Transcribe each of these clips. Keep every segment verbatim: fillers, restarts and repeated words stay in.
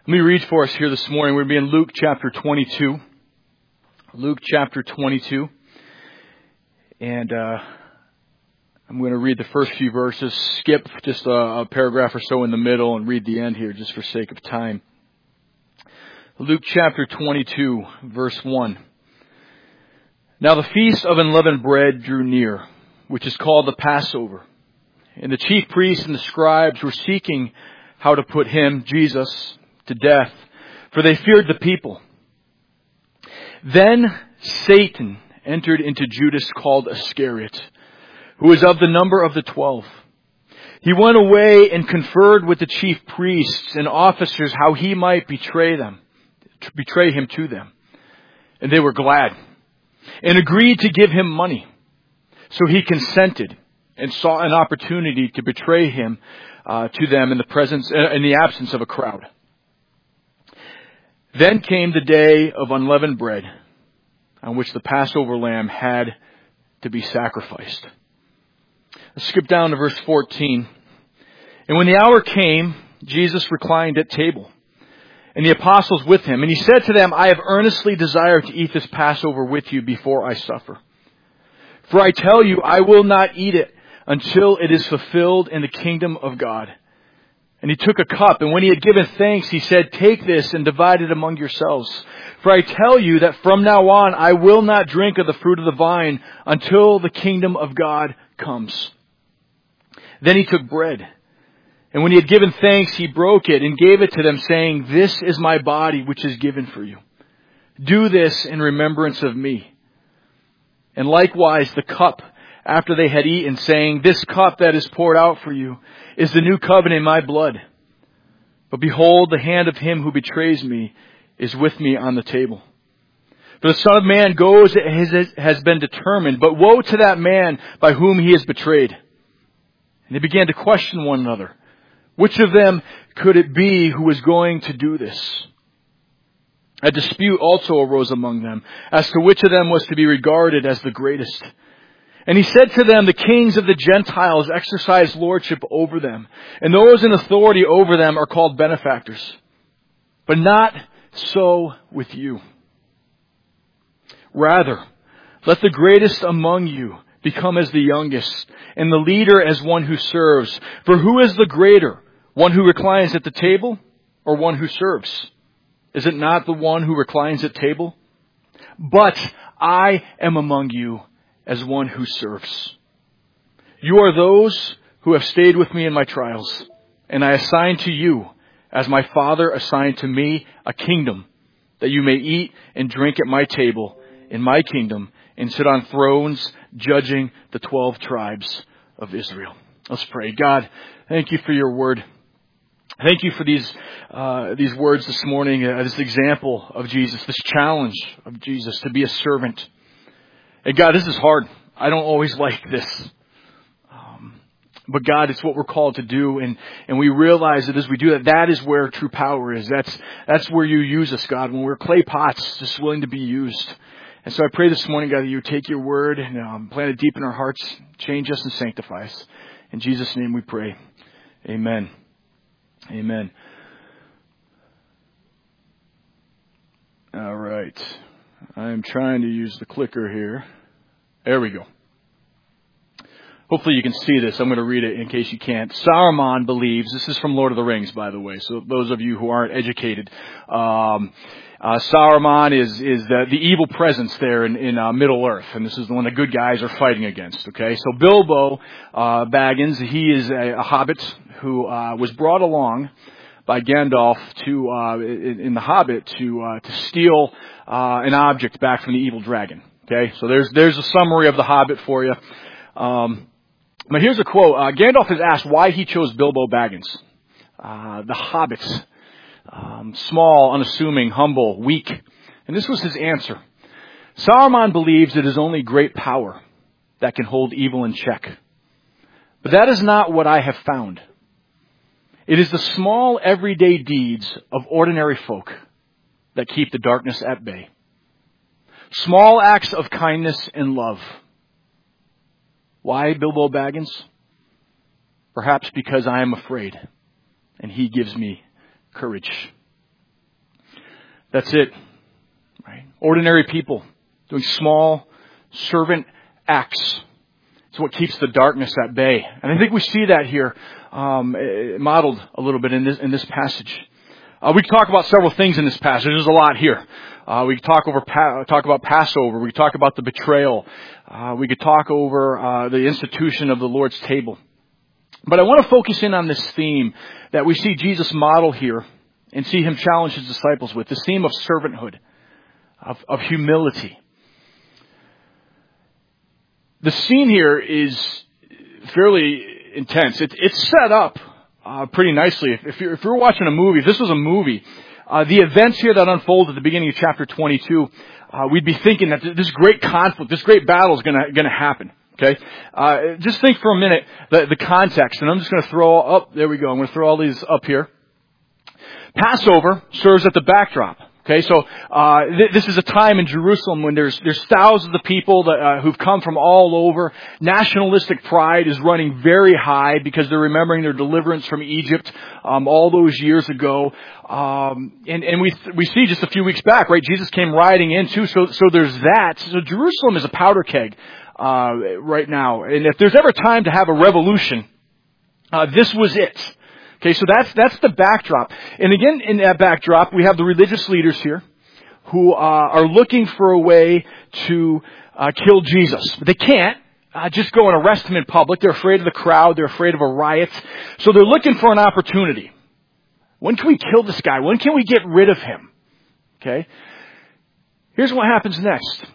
Let me read for us here this morning. We're going to be in Luke chapter twenty-two. Luke chapter twenty-two. And uh, I'm going to read the first few verses, skip just a, a paragraph or so in the middle, and read the end here just for sake of time. Luke chapter twenty-two, verse one. Now the feast of unleavened bread drew near, which is called the Passover. And the chief priests and the scribes were seeking how to put him, Jesus, to death, for they feared the people. Then Satan entered into Judas called Iscariot, who was of the number of the twelve. He went away and conferred with the chief priests and officers how he might betray them, betray him to them. And they were glad and agreed to give him money. So he consented and saw an opportunity to betray him uh, to them in the presence, in the absence of a crowd. Then came the day of unleavened bread, on which the Passover lamb had to be sacrificed. Let's skip down to verse fourteen. And when the hour came, Jesus reclined at table, and the apostles with him. And he said to them, I have earnestly desired to eat this Passover with you before I suffer. For I tell you, I will not eat it until it is fulfilled in the kingdom of God. And he took a cup, and when he had given thanks, he said, take this and divide it among yourselves. For I tell you that from now on I will not drink of the fruit of the vine until the kingdom of God comes. Then he took bread, and when he had given thanks, he broke it and gave it to them, saying, this is my body which is given for you. Do this in remembrance of me. And likewise the cup after they had eaten, saying, this cup that is poured out for you is the new covenant in my blood. But behold, the hand of him who betrays me is with me on the table. For the Son of Man goes as has been determined, but woe to that man by whom he is betrayed. And they began to question one another. Which of them could it be who was going to do this? A dispute also arose among them as to which of them was to be regarded as the greatest. And he said to them, the kings of the Gentiles exercise lordship over them, and those in authority over them are called benefactors. But not so with you. Rather, let the greatest among you become as the youngest, and the leader as one who serves. For who is the greater, one who reclines at the table, or one who serves? Is it not the one who reclines at table? But I am among you as one who serves. You are those who have stayed with me in my trials, and I assign to you, as my Father assigned to me, a kingdom, that you may eat and drink at my table in my kingdom, and sit on thrones judging the twelve tribes of Israel. Let's pray. God, thank you for your word. Thank you for these uh, these words this morning, uh, this example of Jesus, this challenge of Jesus to be a servant. And God, this is hard. I don't always like this. Um, but God, it's what we're called to do. And, and we realize that as we do that, that is where true power is. That's, that's where you use us, God, when we're clay pots, just willing to be used. And so I pray this morning, God, that you take your word and um, plant it deep in our hearts, change us and sanctify us. In Jesus' name we pray. Amen. Amen. All right. I'm trying to use the clicker here. There we go. Hopefully you can see this. I'm going to read it in case you can't. Saruman believes, this is from Lord of the Rings, by the way, so those of you who aren't educated. Um, uh, Saruman is, is the, the evil presence there in, in uh, Middle Earth, and this is the one the good guys are fighting against, okay? So Bilbo uh, Baggins, he is a, a hobbit who uh, was brought along by Gandalf to uh, in, in the Hobbit to uh, to steal uh, an object back from the evil dragon. Okay, so there's there's a summary of the Hobbit for you. Um, but here's a quote: uh, Gandalf is asked why he chose Bilbo Baggins, uh, the Hobbit, um, small, unassuming, humble, weak, and this was his answer: Saruman believes it is only great power that can hold evil in check, but that is not what I have found. It is the small, everyday deeds of ordinary folk that keep the darkness at bay. Small acts of kindness and love. Why Bilbo Baggins? Perhaps because I am afraid, and he gives me courage. That's it. Right? Ordinary people doing small servant acts. It's what keeps the darkness at bay. And I think we see that here um, modeled a little bit in this, in this passage. Uh, we can talk about several things in this passage. There's a lot here. Uh, we could talk over talk about Passover. We could talk about the betrayal. Uh, we could talk over uh, the institution of the Lord's table. But I want to focus in on this theme that we see Jesus model here and see him challenge his disciples with, this theme of servanthood, of, of humility. The scene here is fairly intense. It, it's set up uh, pretty nicely. If, if, you're, if you're watching a movie, if this was a movie, uh, the events here that unfold at the beginning of chapter twenty-two, uh, we'd be thinking that this great conflict, this great battle is going to going to happen. Okay, uh, just think for a minute the, the context, and I'm just going to throw up. Oh, there we go. I'm going to throw all these up here. Passover serves as the backdrop. Okay, so uh th- this is a time in Jerusalem when there's there's thousands of people that, uh, who've come from all over. Nationalistic pride is running very high because they're remembering their deliverance from Egypt um, all those years ago. Um, and and we we see just a few weeks back, right? Jesus came riding in too. So so there's that. So Jerusalem is a powder keg uh, right now. And if there's ever time to have a revolution, uh, this was it. Okay, so that's that's the backdrop. And again, in that backdrop, we have the religious leaders here who uh, are looking for a way to uh, kill Jesus. But they can't uh, just go and arrest him in public. They're afraid of the crowd. They're afraid of a riot. So they're looking for an opportunity. When can we kill this guy? When can we get rid of him? Okay. Here's what happens next.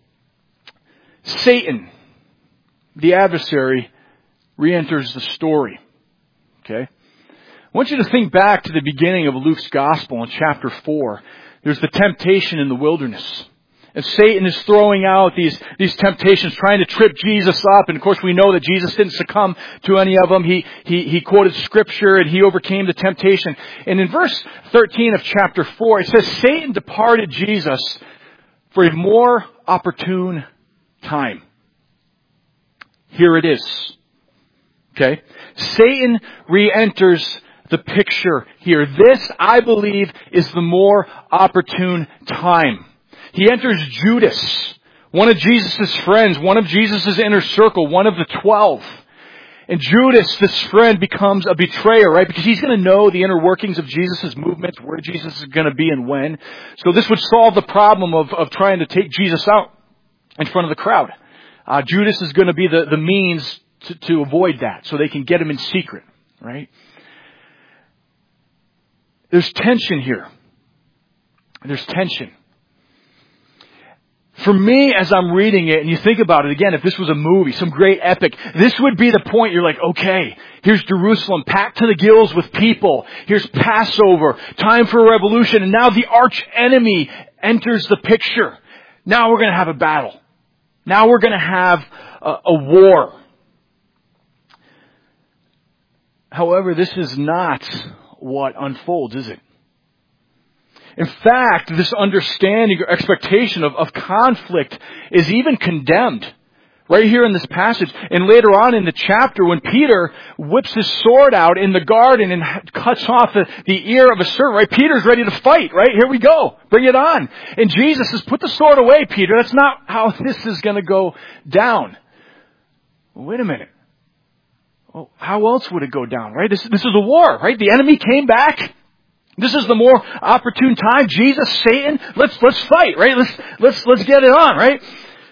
Satan, the adversary, re-enters the story. Okay. I want you to think back to the beginning of Luke's Gospel in chapter four. There's the temptation in the wilderness. And Satan is throwing out these, these temptations, trying to trip Jesus up. And of course we know that Jesus didn't succumb to any of them. He, he, he quoted Scripture and he overcame the temptation. And in verse thirteen of chapter four, it says, Satan departed Jesus for a more opportune time. Here it is. Okay? Satan re-enters the picture here. This, I believe, is the more opportune time. He enters Judas, one of Jesus' friends, one of Jesus' inner circle, one of the twelve. And Judas, this friend, becomes a betrayer, right? Because he's going to know the inner workings of Jesus' movements, where Jesus is going to be and when. So this would solve the problem of, of trying to take Jesus out in front of the crowd. Uh, Judas is going to be the, the means to, to avoid that, so they can get him in secret, right? There's tension here. There's tension. For me, as I'm reading it, and you think about it again, if this was a movie, some great epic, this would be the point you're like, okay, here's Jerusalem packed to the gills with people. Here's Passover, time for a revolution, and now the arch enemy enters the picture. Now we're going to have a battle. Now we're going to have a, a war. However, this is not what unfolds, is it? In fact, this understanding or expectation of, of conflict is even condemned right here in this passage. And later on in the chapter, when Peter whips his sword out in the garden and cuts off the, the ear of a servant, right? Peter's ready to fight, right? Here we go. Bring it on. And Jesus says, put the sword away, Peter. That's not how this is going to go down. Well, wait a minute. Well, how else would it go down, right? This, this is a war, right? The enemy came back. This is the more opportune time. Jesus, Satan, let's, let's fight, right? Let's, let's, let's get it on, right?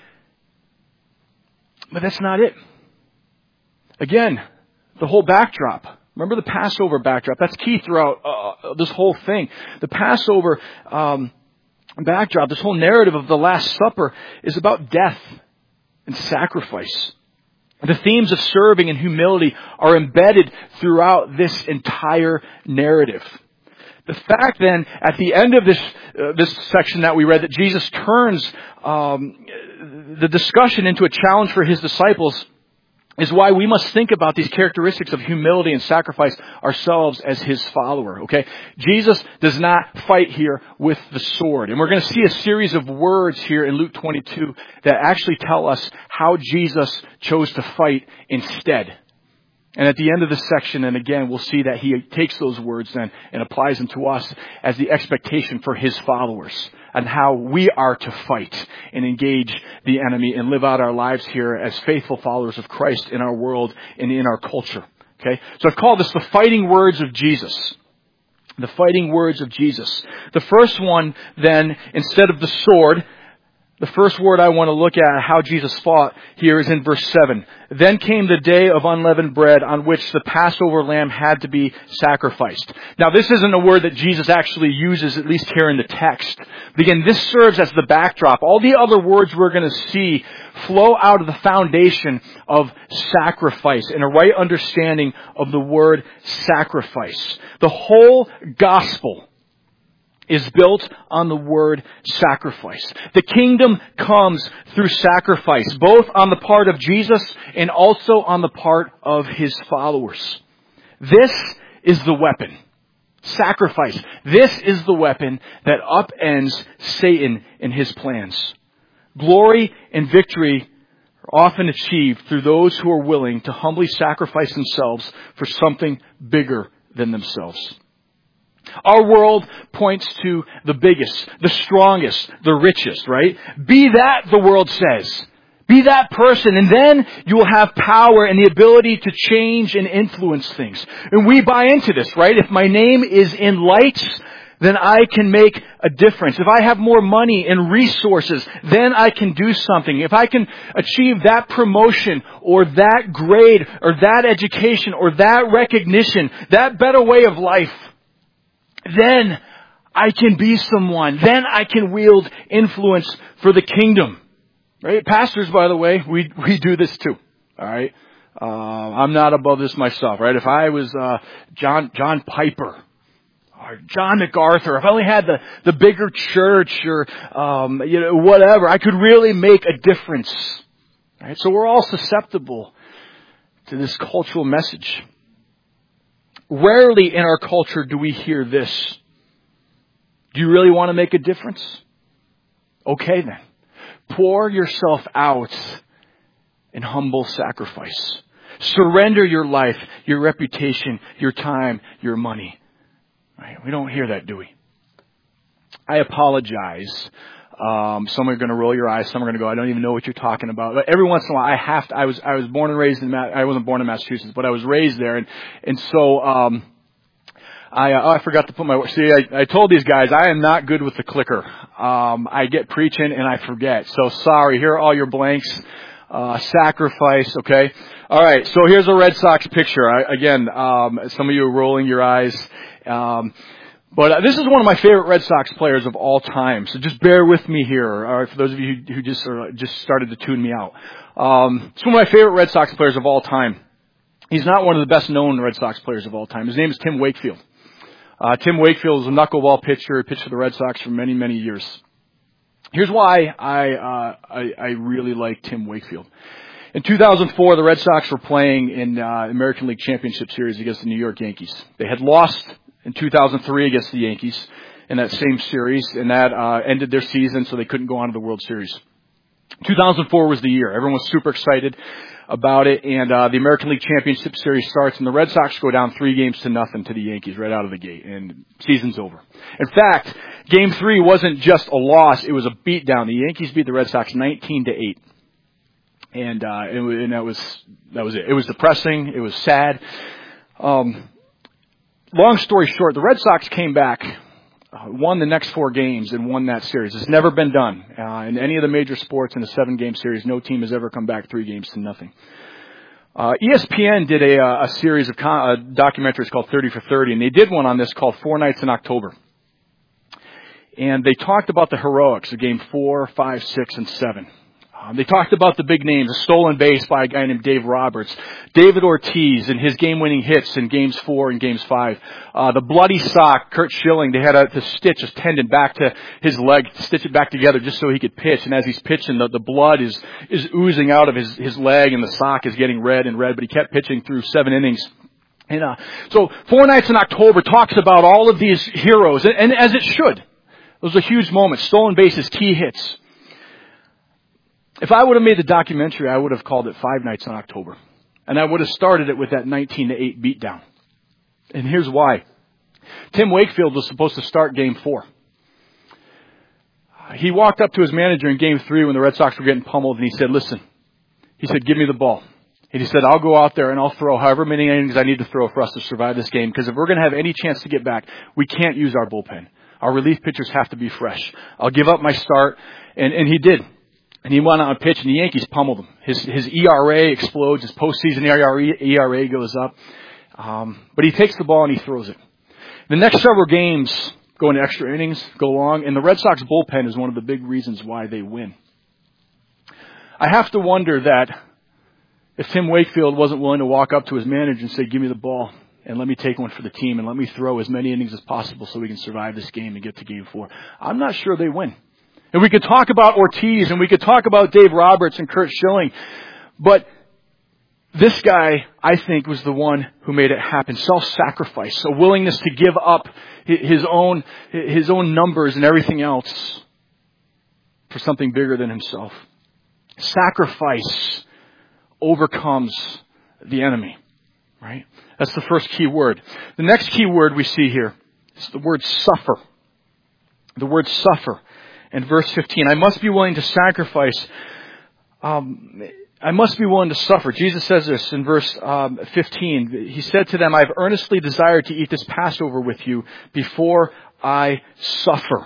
But that's not it. Again, the whole backdrop. Remember the Passover backdrop. That's key throughout uh, this whole thing. The Passover um, backdrop, this whole narrative of the Last Supper is about death and sacrifice. The themes of serving and humility are embedded throughout this entire narrative. The fact then, at the end of this uh, this section that we read, that Jesus turns um, the discussion into a challenge for his disciples is why we must think about these characteristics of humility and sacrifice ourselves as his follower, okay? Jesus does not fight here with the sword. And we're going to see a series of words here in Luke twenty-two that actually tell us how Jesus chose to fight instead. And at the end of this section, and again, we'll see that he takes those words then and applies them to us as the expectation for his followers and how we are to fight and engage the enemy and live out our lives here as faithful followers of Christ in our world and in our culture. Okay? So I've called this the fighting words of Jesus. The fighting words of Jesus. The first one then, instead of the sword, the first word I want to look at how Jesus fought here is in verse seven. Then came the day of unleavened bread on which the Passover lamb had to be sacrificed. Now this isn't a word that Jesus actually uses, at least here in the text. But again, this serves as the backdrop. All the other words we're going to see flow out of the foundation of sacrifice and a right understanding of the word sacrifice. The whole gospel is built on the word sacrifice. The kingdom comes through sacrifice, both on the part of Jesus and also on the part of his followers. This is the weapon. Sacrifice. This is the weapon that upends Satan and his plans. Glory and victory are often achieved through those who are willing to humbly sacrifice themselves for something bigger than themselves. Our world points to the biggest, the strongest, the richest, right? Be that, the world says. Be that person, and then you will have power and the ability to change and influence things. And we buy into this, right? If my name is in lights, then I can make a difference. If I have more money and resources, then I can do something. If I can achieve that promotion or that grade or that education or that recognition, that better way of life, then I can be someone. Then I can wield influence for the kingdom. Right? Pastors, by the way, we we do this too. All right? Uh, I'm not above this myself, right? If I was uh, John John Piper or John MacArthur, if I only had the, the bigger church or um, you know whatever, I could really make a difference. Right? So we're all susceptible to this cultural message. Rarely in our culture do we hear this. Do you really want to make a difference? Okay then. Pour yourself out in humble sacrifice. Surrender your life, your reputation, your time, your money. Right? We don't hear that, do we? I apologize. Um, some are going to roll your eyes. Some are going to go, I don't even know what you're talking about. But every once in a while, I have to, I was, I was born and raised in, I wasn't born in Massachusetts, but I was raised there. And, and so, um, I, uh, oh, I forgot to put my, see, I, I told these guys, I am not good with the clicker. Um, I get preaching and I forget. So sorry, here are all your blanks. Uh, sacrifice, okay? Alright, so here's a Red Sox picture. I, again, um, some of you are rolling your eyes. Um, But uh, this is one of my favorite Red Sox players of all time. So just bear with me here, uh, for those of you who, who just uh, just started to tune me out. Um, it's one of my favorite Red Sox players of all time. He's not one of the best known Red Sox players of all time. His name is Tim Wakefield. Uh, Tim Wakefield is a knuckleball pitcher. He pitched for the Red Sox for many, many years. Here's why I, uh, I, I really like Tim Wakefield. In two thousand four, the Red Sox were playing in the uh, American League Championship Series against the New York Yankees. They had lost in two thousand three against the Yankees in that same series, and that uh, ended their season, so they couldn't go on to the World Series. two thousand four was the year. Everyone was super excited about it, and uh, the American League Championship Series starts, and the Red Sox go down three games to nothing to the Yankees right out of the gate, and season's over. In fact, Game three wasn't just a loss, it was a beatdown. The Yankees beat the Red Sox nineteen to eight. And, uh, it, and that was, that was it. It was depressing. It was sad. Um, long story short, the Red Sox came back, uh, won the next four games and won that series. It's never been done. Uh, in any of the major sports in a seven game series, no team has ever come back three games to nothing. Uh, E S P N did a, uh, a series of con- uh, documentaries called thirty for thirty, and they did one on this called Four Nights in October. And they talked about the heroics of game four, five, six, and seven. Um, they talked about the big names, a stolen base by a guy named Dave Roberts, David Ortiz and his game-winning hits in games four and games five, uh, the bloody sock, Curt Schilling. They had a, to stitch his tendon back to his leg, to stitch it back together just so he could pitch. And as he's pitching, the, the blood is, is oozing out of his, his leg, and the sock is getting red and red, but he kept pitching through seven innings. And, uh, so Four Nights in October talks about all of these heroes, and, and as it should. Those are huge moments. Stolen bases, key hits. If I would have made the documentary, I would have called it Five Nights in October. And I would have started it with that nineteen to eight beatdown. And here's why. Tim Wakefield was supposed to start game four. He walked up to his manager in game three when the Red Sox were getting pummeled, and he said, listen, he said, give me the ball. And he said, I'll go out there and I'll throw however many innings I need to throw for us to survive this game, because if we're going to have any chance to get back, we can't use our bullpen. Our relief pitchers have to be fresh. I'll give up my start. And, and he did. And he went out and pitched, and the Yankees pummeled him. His, his E R A explodes. His postseason E R A goes up. Um, but he takes the ball and he throws it. The next several games go into extra innings, go long, and the Red Sox bullpen is one of the big reasons why they win. I have to wonder that if Tim Wakefield wasn't willing to walk up to his manager and say, give me the ball and let me take one for the team and let me throw as many innings as possible so we can survive this game and get to game four, I'm not sure they win. And we could talk about Ortiz and we could talk about Dave Roberts and Curt Schilling, but this guy, I think, was the one who made it happen. Self-sacrifice, a willingness to give up his own, his own numbers and everything else for something bigger than himself. Sacrifice overcomes the enemy, right? That's the first key word. The next key word we see here is the word suffer. The word suffer. In verse fifteen, I must be willing to sacrifice. Um, I must be willing to suffer. Jesus says this in verse um, fifteen. He said to them, I've earnestly desired to eat this Passover with you before I suffer.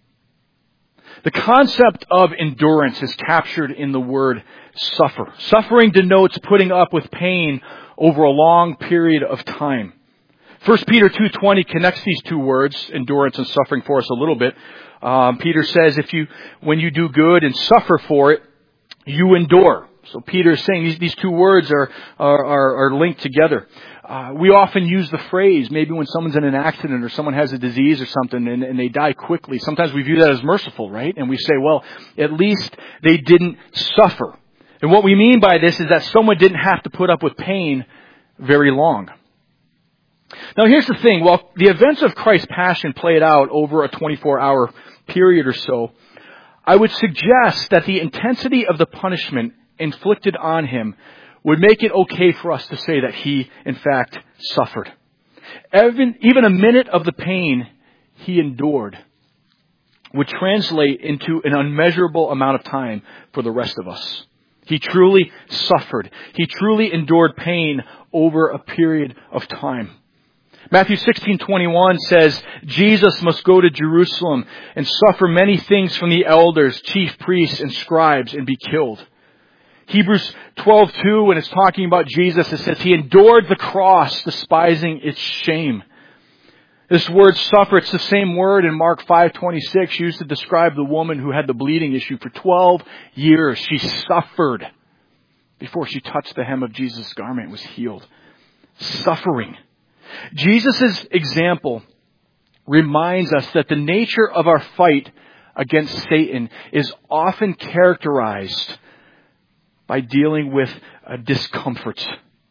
The concept of endurance is captured in the word suffer. Suffering denotes putting up with pain over a long period of time. First Peter two twenty connects these two words, endurance and suffering, for us a little bit. Um, Peter says, if you, when you do good and suffer for it, you endure. So Peter is saying these, these two words are, are, are, are linked together. Uh, we often use the phrase, maybe when someone's in an accident or someone has a disease or something and, and they die quickly. Sometimes we view that as merciful, right? And we say, well, at least they didn't suffer. And what we mean by this is that someone didn't have to put up with pain very long. Now here's the thing. While the events of Christ's passion played out over a twenty-four hour period or so, I would suggest that the intensity of the punishment inflicted on him would make it okay for us to say that he, in fact, suffered. Even, even a minute of the pain he endured would translate into an unmeasurable amount of time for the rest of us. He truly suffered. He truly endured pain over a period of time. Matthew sixteen twenty-one says, Jesus must go to Jerusalem and suffer many things from the elders, chief priests, and scribes and be killed. Hebrews twelve two, when it's talking about Jesus, it says he endured the cross, despising its shame. This word suffer, it's the same word in Mark five twenty-six used to describe the woman who had the bleeding issue for twelve years. She suffered before she touched the hem of Jesus' garment and was healed. Suffering. Jesus' example reminds us that the nature of our fight against Satan is often characterized by dealing with a discomfort.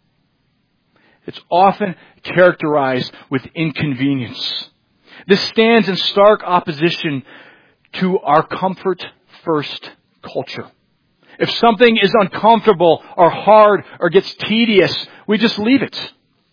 It's often characterized with inconvenience. This stands in stark opposition to our comfort-first culture. If something is uncomfortable or hard or gets tedious, we just leave it.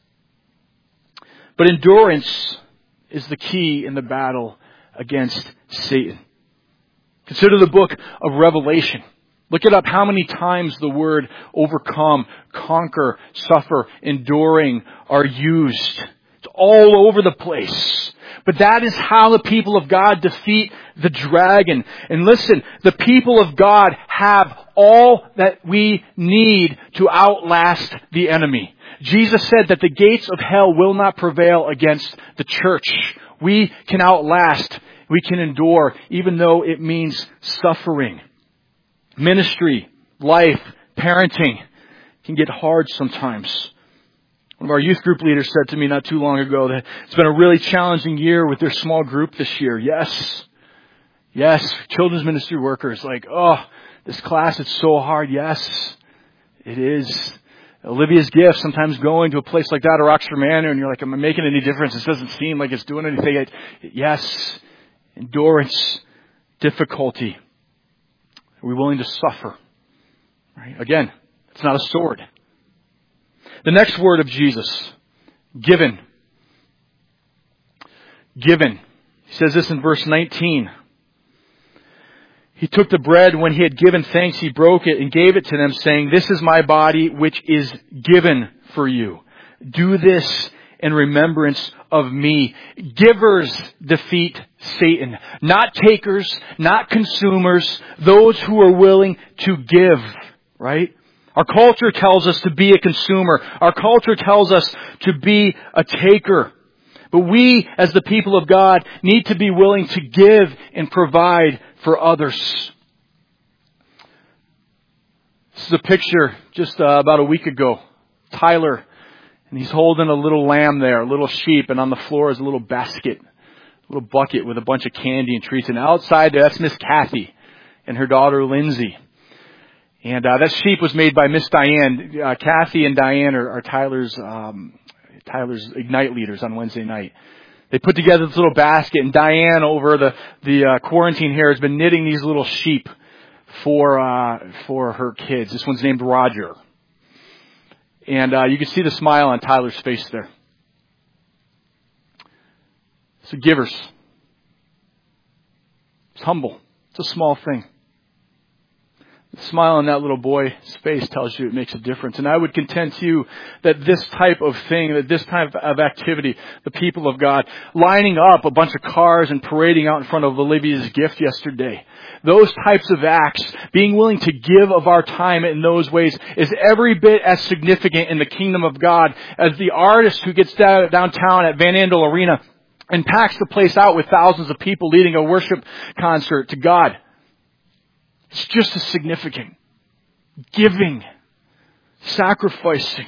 But endurance is the key in the battle against Satan. Consider the book of Revelation. Look it up how many times the word overcome, conquer, suffer, enduring are used. It's all over the place. But that is how the people of God defeat the dragon. And listen, the people of God have all that we need to outlast the enemy. Jesus said that the gates of hell will not prevail against the church. We can outlast, we can endure, even though it means suffering. Ministry, life, parenting can get hard sometimes. One of our youth group leaders said to me not too long ago that it's been a really challenging year with their small group this year. Yes. Yes. Children's ministry workers like, oh, this class is so hard. Yes, it is. Olivia's gift, sometimes going to a place like that or Oxford Manor and you're like, am I making any difference? This doesn't seem like it's doing anything. It, yes. Endurance, difficulty. Are we willing to suffer? Right? Again, it's not a sword. The next word of Jesus, given. Given. He says this in verse nineteen. He took the bread when he had given thanks, he broke it and gave it to them, saying, "This is my body which is given for you. Do this in remembrance of me." Givers defeat Satan. Not takers, not consumers, those who are willing to give, right? Our culture tells us to be a consumer. Our culture tells us to be a taker. But we, as the people of God, need to be willing to give and provide for others. This is a picture just uh, about a week ago. Tyler, and he's holding a little lamb there, a little sheep, and on the floor is a little basket, a little bucket with a bunch of candy and treats. And outside there, that's Miss Kathy and her daughter Lindsay. And uh, that sheep was made by Miss Diane. Uh, Kathy and Diane are, are Tyler's um, Tyler's Ignite leaders on Wednesday night. They put together this little basket, and Diane, over the the uh, quarantine here, has been knitting these little sheep for uh, for her kids. This one's named Roger, and uh, you can see the smile on Tyler's face there. So givers, it's humble. It's a small thing. The smile on that little boy's face tells you it makes a difference. And I would contend to you that this type of thing, that this type of activity, the people of God, lining up a bunch of cars and parading out in front of Olivia's gift yesterday, those types of acts, being willing to give of our time in those ways, is every bit as significant in the kingdom of God as the artist who gets down, downtown at Van Andel Arena and packs the place out with thousands of people leading a worship concert to God. It's just as significant. Giving. Sacrificing.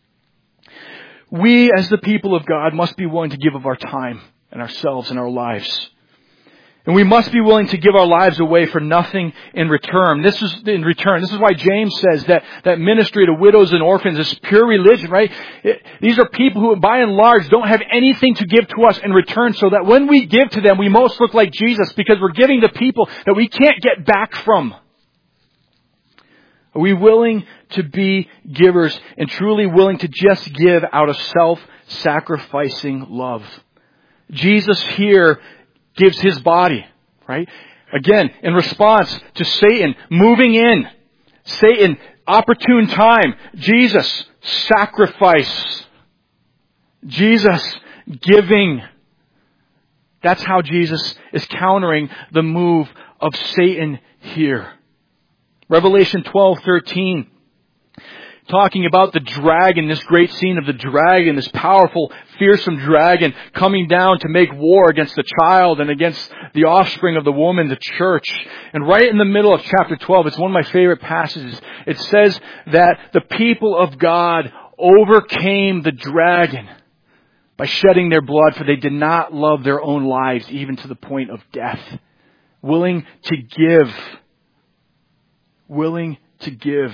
We, as the people of God, must be willing to give of our time and ourselves and our lives. And we must be willing to give our lives away for nothing in return. This is in return. This is why James says that, that ministry to widows and orphans is pure religion, right? It, these are people who, by and large, don't have anything to give to us in return, so that when we give to them, we most look like Jesus, because we're giving to people that we can't get back from. Are we willing to be givers and truly willing to just give out of self-sacrificing love? Jesus here gives His body, right? Again, in response to Satan moving in. Satan, opportune time. Jesus, sacrifice. Jesus, giving. That's how Jesus is countering the move of Satan here. Revelation twelve thirteen. Talking about the dragon, this great scene of the dragon, this powerful, fearsome dragon coming down to make war against the child and against the offspring of the woman, the church. And right in the middle of chapter twelve, it's one of my favorite passages. It says that the people of God overcame the dragon by shedding their blood, for they did not love their own lives, even to the point of death. Willing to give. Willing to give.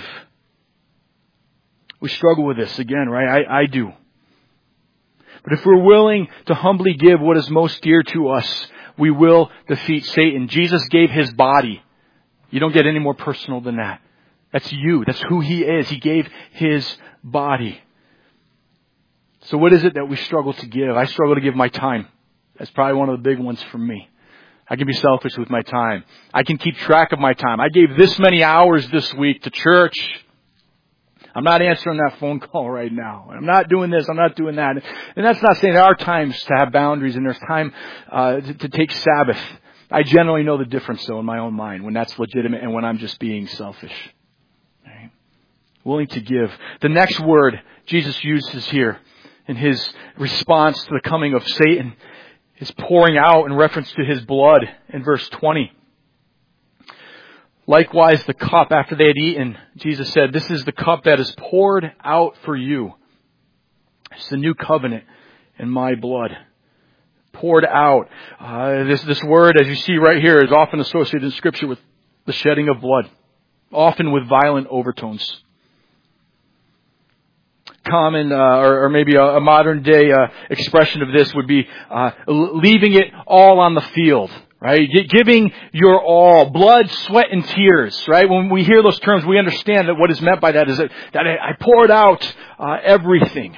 We struggle with this again, right? I, I do. But if we're willing to humbly give what is most dear to us, we will defeat Satan. Jesus gave His body. You don't get any more personal than that. That's you. That's who He is. He gave His body. So what is it that we struggle to give? I struggle to give my time. That's probably one of the big ones for me. I can be selfish with my time. I can keep track of my time. I gave this many hours this week to church. I'm not answering that phone call right now. I'm not doing this. I'm not doing that. And that's not saying there are times to have boundaries and there's time uh, to, to take Sabbath. I generally know the difference, though, in my own mind, when that's legitimate and when I'm just being selfish. Right? Willing to give. The next word Jesus uses here in His response to the coming of Satan is pouring out, in reference to His blood in verse twenty. Likewise, the cup after they had eaten, Jesus said, "This is the cup that is poured out for you. It's the new covenant in my blood." Poured out. Uh, this, this word, as you see right here, is often associated in Scripture with the shedding of blood. Often with violent overtones. Common, uh, or, or maybe a, a modern day uh, expression of this would be uh, leaving it all on the field, right? G- giving your all, blood, sweat, and tears, right? When we hear those terms, we understand that what is meant by that is that, that I, I poured out uh, everything.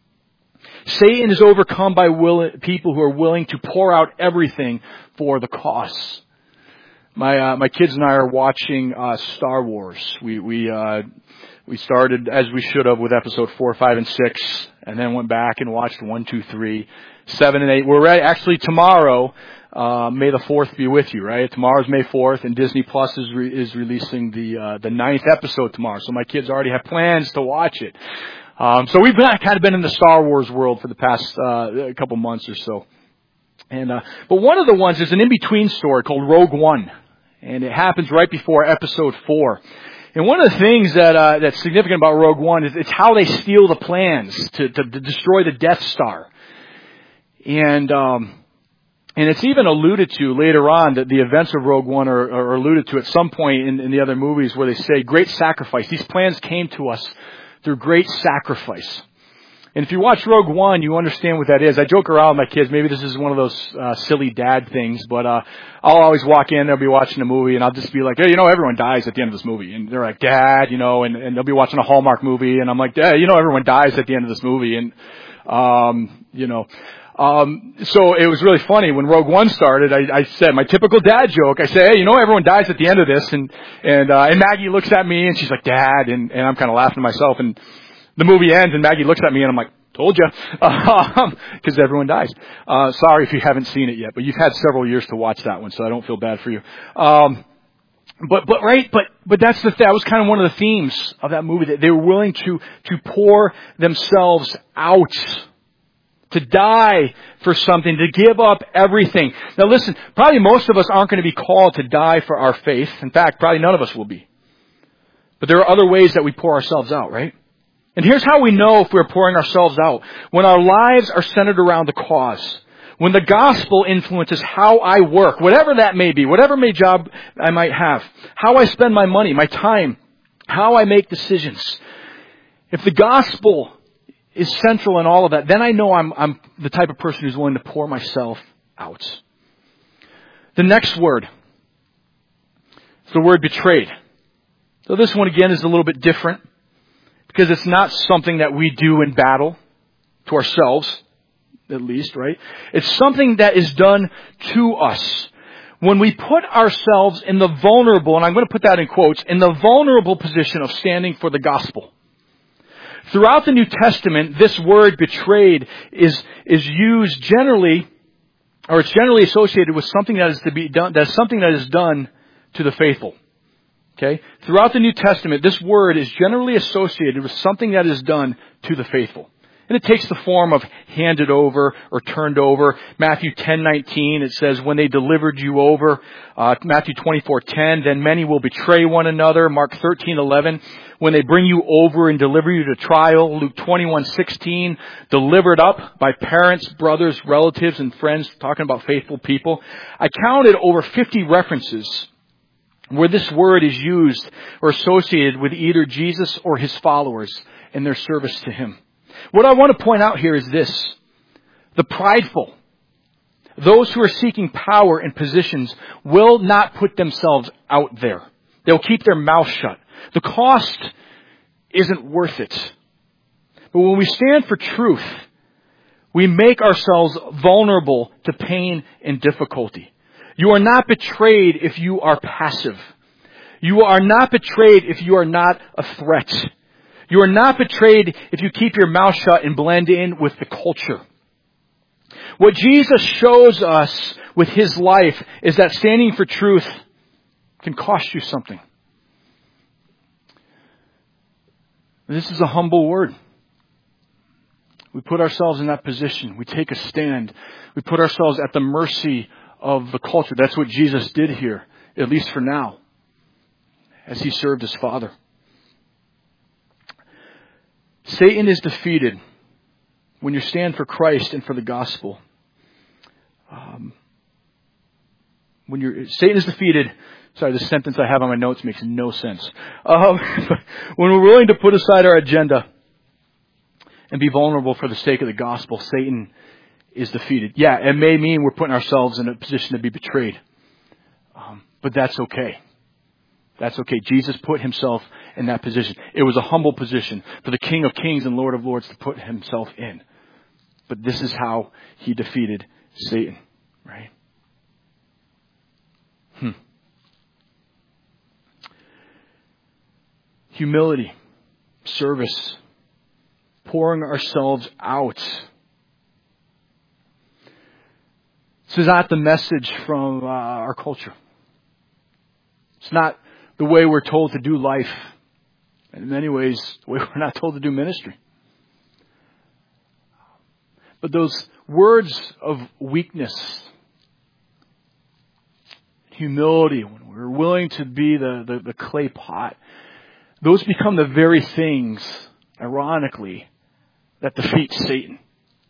Satan is overcome by will, people who are willing to pour out everything for the cause. My uh, my kids and I are watching uh, Star Wars. We we uh, we started as we should have with episode four, five, and six, and then went back and watched one, two, three, seven, and eight. We're ready. Actually, tomorrow, uh, May the fourth be with you. Right? Tomorrow's May fourth, and Disney Plus is re- is releasing the uh, the ninth episode tomorrow. So my kids already have plans to watch it. Um, so we've been, kind of been in the Star Wars world for the past uh, couple months or so. And uh, but one of the ones is an in-between story called Rogue One, and it happens right before episode four. And one of the things that uh, that's significant about Rogue One is it's how they steal the plans to, to, to destroy the Death Star. And um, and it's even alluded to later on that the events of Rogue One are, are alluded to at some point in, in the other movies where they say great sacrifice. These plans came to us through great sacrifice. And if you watch Rogue One, you understand what that is. I joke around with my kids. Maybe this is one of those uh, silly dad things, but uh I'll always walk in, they'll be watching a movie, and I'll just be like, hey, you know, everyone dies at the end of this movie. And they're like, Dad, you know, and, and they'll be watching a Hallmark movie, and I'm like, Dad, you know, everyone dies at the end of this movie. And, um, you know, um, so it was really funny. When Rogue One started, I, I said my typical dad joke. I say, hey, you know, everyone dies at the end of this. And, and, uh, and Maggie looks at me, and she's like, Dad, and, and I'm kind of laughing to myself. And the movie ends, and Maggie looks at me, and I'm like, told you, because um, everyone dies. Uh, sorry if you haven't seen it yet, but you've had several years to watch that one, so I don't feel bad for you. Um, but, but right, but, but that's the, that was kind of one of the themes of that movie, that they were willing to, to pour themselves out, to die for something, to give up everything. Now listen, probably most of us aren't going to be called to die for our faith. In fact, probably none of us will be. But there are other ways that we pour ourselves out, right? And here's how we know if we're pouring ourselves out. When our lives are centered around the cause. When the gospel influences how I work, whatever that may be, whatever may job I might have, how I spend my money, my time, how I make decisions. If the gospel is central in all of that, then I know I'm, I'm the type of person who's willing to pour myself out. The next word is the word betrayed. So this one again is a little bit different, because it's not something that we do in battle to ourselves, at least, right? It's something that is done to us. When we put ourselves in the vulnerable, and I'm going to put that in quotes, in the vulnerable position of standing for the gospel. Throughout the New Testament, this word betrayed is, is used generally, or it's generally associated with something that is to be done, that's something that is done to the faithful. Okay? Throughout the New Testament, this word is generally associated with something that is done to the faithful. And it takes the form of handed over or turned over. Matthew ten nineteen, it says, when they delivered you over. Uh, Matthew twenty-four ten, then many will betray one another. Mark thirteen eleven, when they bring you over and deliver you to trial. Luke twenty-one sixteen, delivered up by parents, brothers, relatives, and friends, talking about faithful people. I counted over fifty references where this word is used or associated with either Jesus or his followers in their service to him. What I want to point out here is this. The prideful, those who are seeking power and positions, will not put themselves out there. They'll keep their mouth shut. The cost isn't worth it. But when we stand for truth, we make ourselves vulnerable to pain and difficulty. You are not betrayed if you are passive. You are not betrayed if you are not a threat. You are not betrayed if you keep your mouth shut and blend in with the culture. What Jesus shows us with his life is that standing for truth can cost you something. This is a humble word. We put ourselves in that position. We take a stand. We put ourselves at the mercy of the culture. That's what Jesus did here, at least for now, as he served his Father. Satan is defeated when you stand for Christ and for the gospel. Um, when you're Satan is defeated. Sorry, the sentence I have on my notes makes no sense. Um, when we're willing to put aside our agenda and be vulnerable for the sake of the gospel, Satan is defeated. Yeah, it may mean we're putting ourselves in a position to be betrayed. Um, but that's okay. That's okay. Jesus put himself in that position. It was a humble position for the King of Kings and Lord of Lords to put himself in. But this is how he defeated Satan, right? Hmm. Humility, service, pouring ourselves out. This is not the message from uh, our culture. It's not the way we're told to do life. And in many ways, the way we're not told to do ministry. But those words of weakness, humility, when we're willing to be the, the, the clay pot, those become the very things, ironically, that defeat Satan.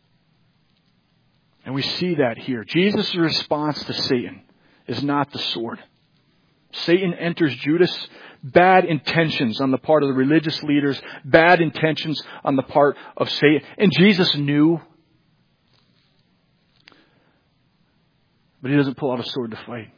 And we see that here. Jesus' response to Satan is not the sword. Satan enters Judas, bad intentions on the part of the religious leaders, bad intentions on the part of Satan. And Jesus knew. But he doesn't pull out a sword to fight.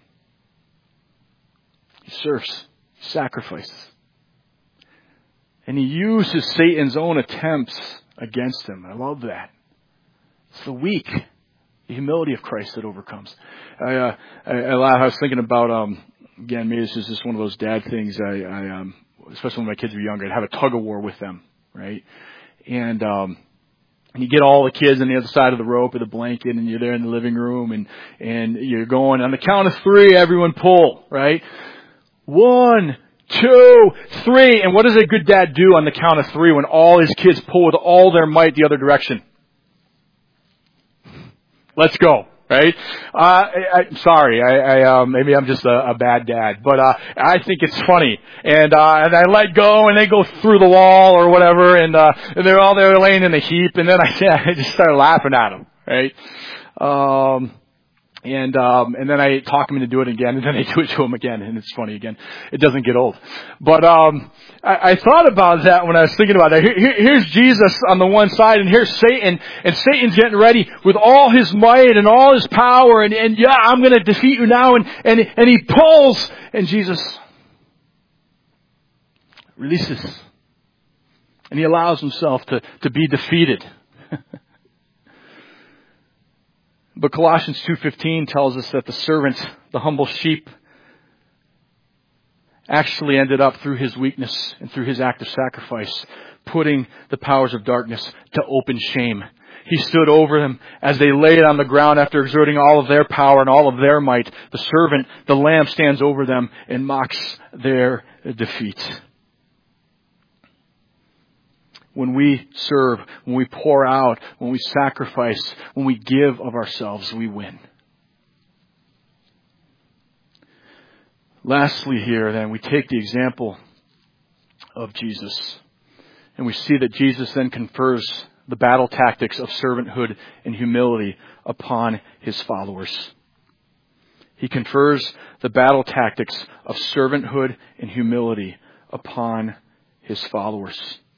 He serves, he sacrifices. And he uses Satan's own attempts against him. I love that. It's the weak, the humility of Christ that overcomes. I, uh, I, I, I was thinking about, um, again, maybe this is just one of those dad things. I, I um, especially when my kids were younger, I'd have a tug of war with them, right? And um, and you get all the kids on the other side of the rope with a blanket, and you're there in the living room, and and you're going on the count of three, everyone pull, right? One, two, three. And what does a good dad do on the count of three when all his kids pull with all their might the other direction? Let's go. Right? Uh, I, I, sorry, I, I, um, maybe I'm just a, a bad dad, but, uh, I think it's funny. And, uh, and I let go and they go through the wall or whatever, and, uh, and they're all there laying in a heap, and then I, I just start laughing at them, right? Um, and, um, and then I talk them into doing it again, and then I do it to them again, and it's funny again. It doesn't get old. But, um, I, I thought about that when I was thinking about that. Here, here, here's Jesus on the one side, and here's Satan, and Satan's getting ready with all his might and all his power, and, and yeah, I'm gonna defeat you now, and, and, and he pulls, and Jesus releases. And he allows himself to, to be defeated. But Colossians two fifteen tells us that the servant, the humble sheep, actually ended up through his weakness and through his act of sacrifice, putting the powers of darkness to open shame. He stood over them as they laid on the ground after exerting all of their power and all of their might. The servant, the lamb, stands over them and mocks their defeat. When we serve, when we pour out, when we sacrifice, when we give of ourselves, we win. Lastly here, then, we take the example of Jesus. And we see that Jesus then confers the battle tactics of servanthood and humility upon his followers. He confers the battle tactics of servanthood and humility upon his followers.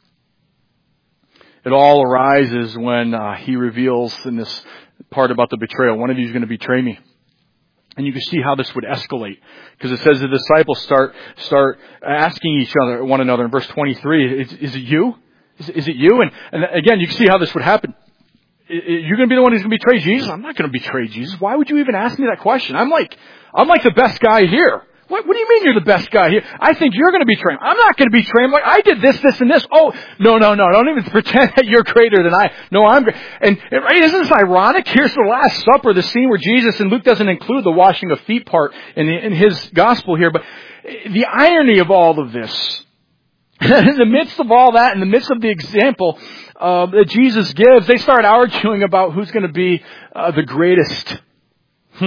It all arises when uh, he reveals in this part about the betrayal, one of you is going to betray me. And you can see how this would escalate. Because it says the disciples start start asking each other, one another, in verse twenty-three, is, is it you? Is, is it you? And, and again, you can see how this would happen. You're going to be the one who's going to betray Jesus? I'm not going to betray Jesus. Why would you even ask me that question? I'm like, I'm like the best guy here. What, what do you mean you're the best guy here? I think you're going to betray him. I'm not going to betray him. Like, I did this, this, and this. Oh, no, no, no. Don't even pretend that you're greater than I. No, I'm great. And, and right, isn't this ironic? Here's the Last Supper, the scene where Jesus, and Luke doesn't include the washing of feet part in, the, in his gospel here, but the irony of all of this, in the midst of all that, in the midst of the example uh, that Jesus gives, they start arguing about who's going to be uh, the greatest. Hmm.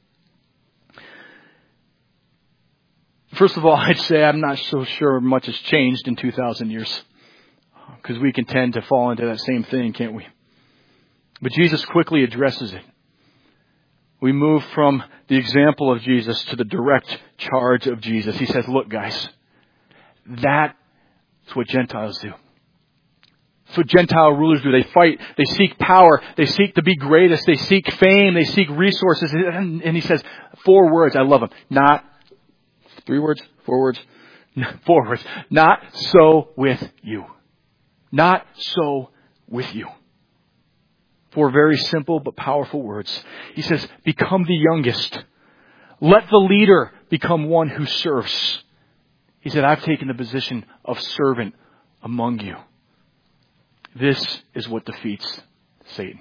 First of all, I'd say I'm not so sure much has changed in two thousand years. Because we can tend to fall into that same thing, can't we? But Jesus quickly addresses it. We move from the example of Jesus to the direct charge of Jesus. He says, look guys, that's what Gentiles do. That's what Gentile rulers do. They fight. They seek power. They seek to be greatest. They seek fame. They seek resources. And, and he says four words. I love them. Not three words, four words, four words. Not so with you. Not so with you. Four very simple but powerful words. He says, become the youngest. Let the leader become one who serves. He said, I've taken the position of servant among you. This is what defeats Satan.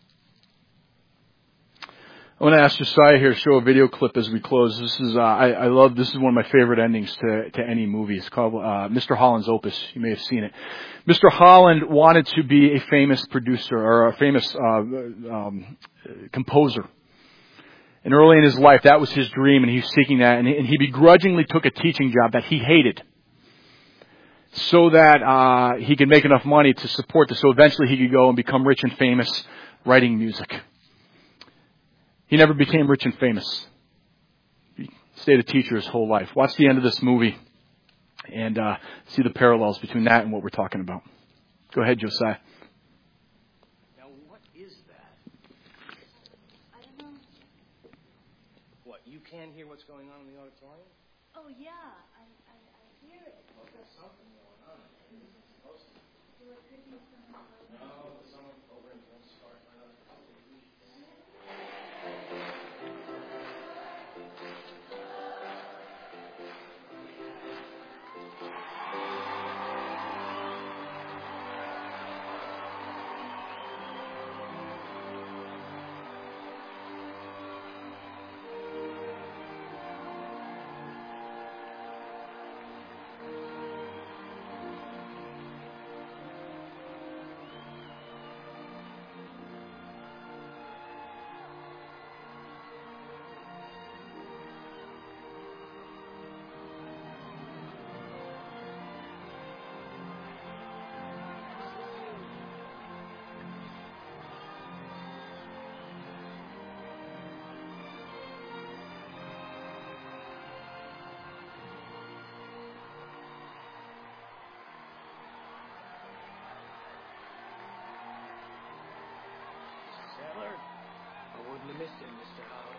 I want to ask Josiah here to show a video clip as we close. This is, uh, I, I love, this is one of my favorite endings to, to any movie. It's called uh, Mister Holland's Opus. You may have seen it. Mister Holland wanted to be a famous producer or a famous uh, um, composer. And early in his life, that was his dream, and he was seeking that. And he, and he begrudgingly took a teaching job that he hated, so that uh, he could make enough money to support this. So eventually he could go and become rich and famous writing music. He never became rich and famous. He stayed a teacher his whole life. Watch the end of this movie and uh, see the parallels between that and what we're talking about. Go ahead, Josiah. Now, what is that? I don't know. What, you can't hear what's going on in the auditorium? Oh, yeah. I, I, I hear it. Well, there's something going on. It's supposed to. Well, it could be someone over there. No, there's someone over in one start right on the top of the roof. Sailor, I wouldn't have missed him, Mister Howard.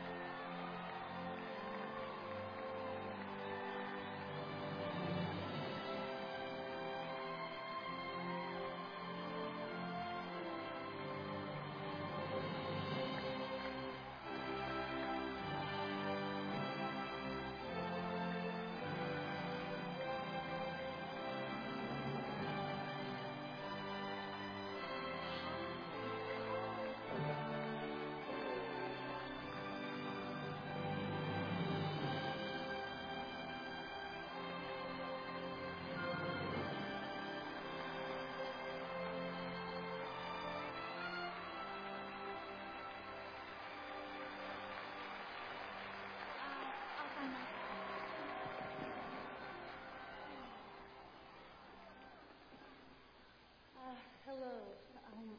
Hello. Um,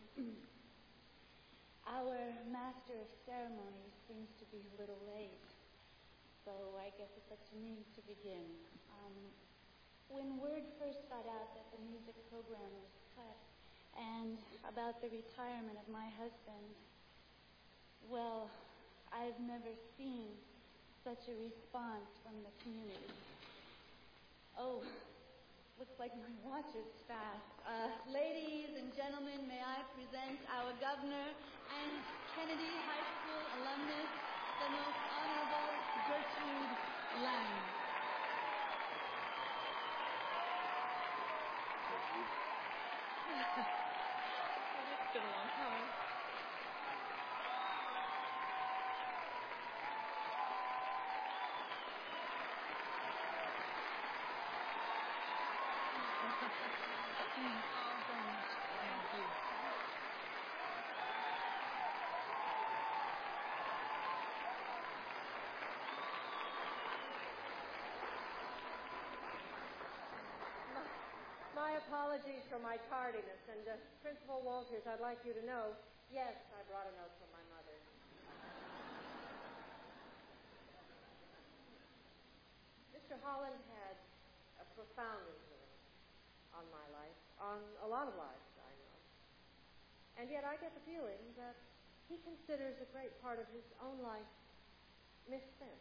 our master of ceremonies seems to be a little late, so I guess it's up to me to begin. Um, when word first got out that the music program was cut and about the retirement of my husband, well, I've never seen such a response from the community. Oh, looks like my watch is fast. Uh, ladies and gentlemen, may I present our governor and Kennedy High School alumnus, the most honorable Gertrude Lang. It's been a long time. My apologies for my tardiness, and uh, Principal Walters, I'd like you to know, yes, I brought a note from my mother. Mister Holland had a profound influence on my life, on a lot of lives I know. And yet I get the feeling that he considers a great part of his own life misspent.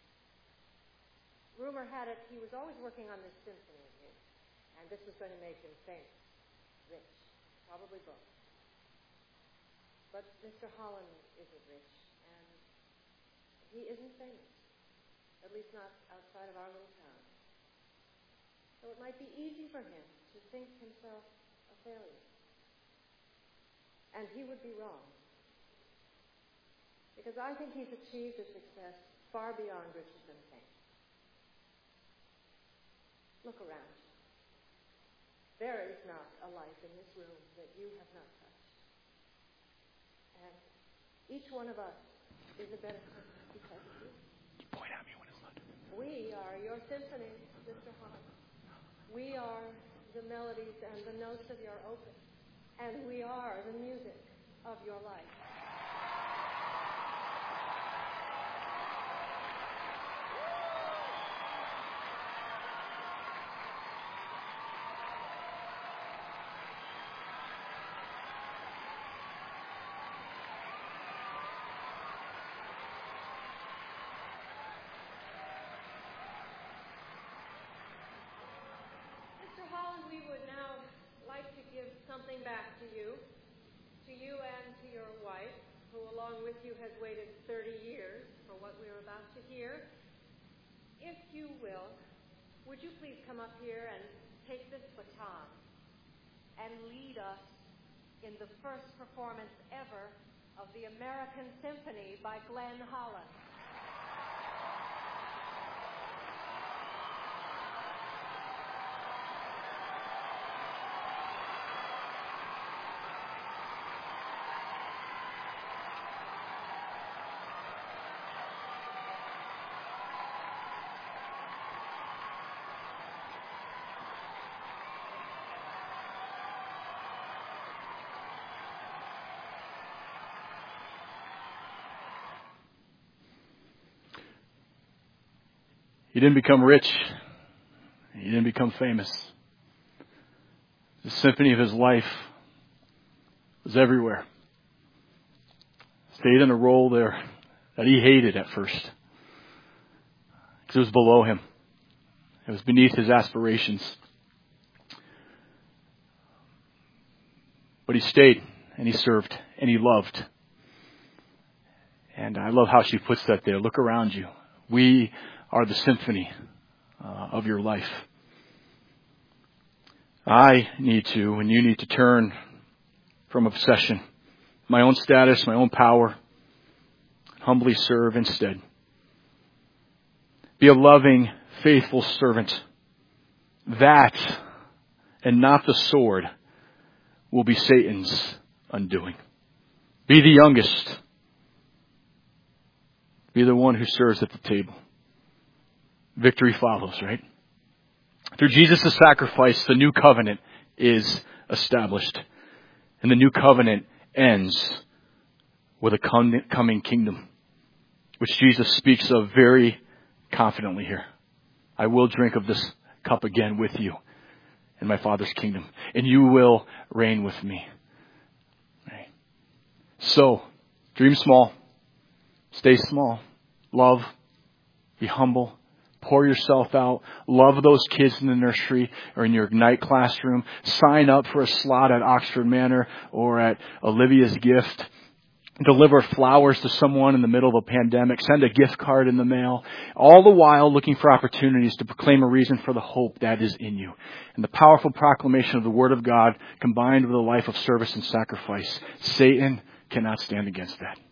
Rumor had it he was always working on this symphony of his, and this was going to make him famous, rich, probably both. But Mister Holland isn't rich, and he isn't famous, at least not outside of our little town. So it might be easy for him to think himself a failure. And he would be wrong. Because I think he's achieved a success far beyond riches and fame. Look around. There is not a life in this room that you have not touched. And each one of us is a better person because of you. You point at me when it's not. We are your symphony, Mister Holland. We are the melodies and the notes of your opus. And we are the music of your life. Mister Holland, we would now like to give something back to you, to you and to your wife, who along with you has waited thirty years for what we're about to hear. If you will, would you please come up here and take this baton and lead us in the first performance ever of the American Symphony by Glenn Holland. He didn't become rich. He didn't become famous. The symphony of his life was everywhere. Stayed in a role there that he hated at first, because it was below him. It was beneath his aspirations. But he stayed, and he served, and he loved. And I love how she puts that there. Look around you. We are the symphony uh, of your life. I need to, and you need to turn from obsession, my own status, my own power, humbly serve instead. Be a loving, faithful servant. That, and not the sword, will be Satan's undoing. Be the youngest. Be the one who serves at the table. Victory follows, right? Through Jesus' sacrifice, the new covenant is established. And the new covenant ends with a coming kingdom, which Jesus speaks of very confidently here. I will drink of this cup again with you in my Father's kingdom, and you will reign with me. Right? So, dream small, stay small, love, be humble, pour yourself out, love those kids in the nursery or in your Ignite classroom, sign up for a slot at Oxford Manor or at Olivia's Gift, deliver flowers to someone in the middle of a pandemic, send a gift card in the mail, all the while looking for opportunities to proclaim a reason for the hope that is in you. And the powerful proclamation of the Word of God combined with a life of service and sacrifice, Satan cannot stand against that.